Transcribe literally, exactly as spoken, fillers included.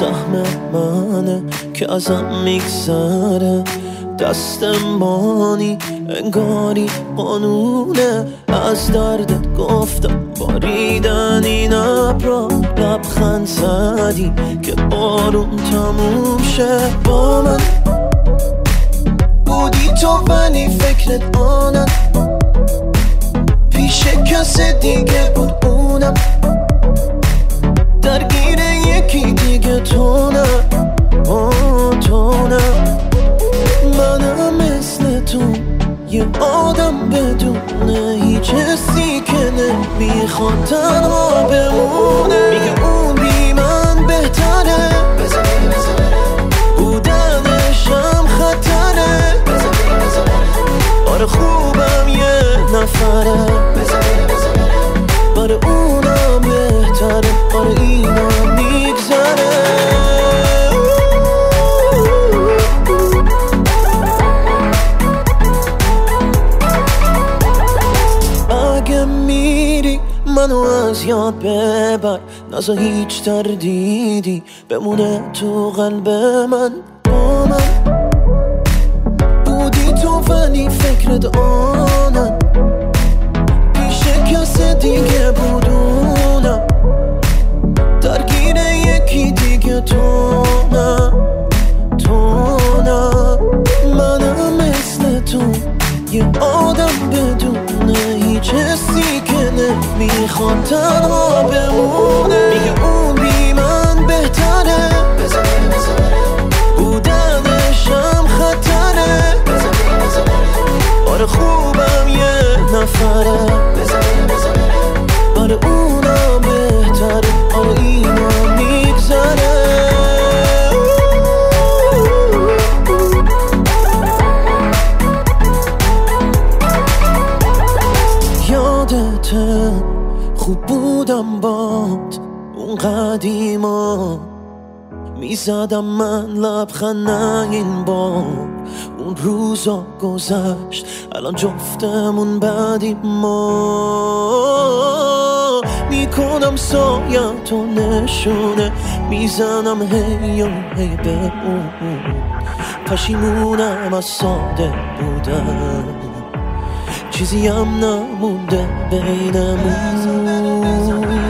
سهم منه که ازم میگذره، دستم بانی انگاری قانونه. از دردت گفتم باریدن این ابرا، لبخند زدی که بارون تموم شه. با من بودی تو ولی فکرت آنم، پیش کس دیگه بود اونم، درگیر یکی دیگه تو نه، آه تو نه. منم مثل تو یه آدم بدونه هیچ حسی که نمیخواد تنها بمونه. میگه اون بی من بهتره، بودنشم خطره. آره خوبم یه نفره، آره اونم بهتره، آره اینم میگذره. اگه میری منو از یاد ببر، نذار هیچ تردیدی بمونه تو قلب من. با من بودی تو ولی فکرت آنم، پیش کس دیگه بودونم، درگیر یکی دیگه تو نه، تو نه. منم مثل تو یه آدم بدونه هیچ حسی که نمیخواد تنها بمونه. میگه اون بی من بهتره، بودنشم خطره. آره خوبم یه نفره، آره اونم بهتره، آره اینم میگذره. یادته خوب بودم باد اون قدیما، میزدم من لبخند نه این بار. اون روزا گذشت الان جفتمون بعدیم ما. میکنم سایتو نشونه، میزنم هی و هی به اون. پشیمونم از ساده بودم، چیزی هم نمونده بینمون.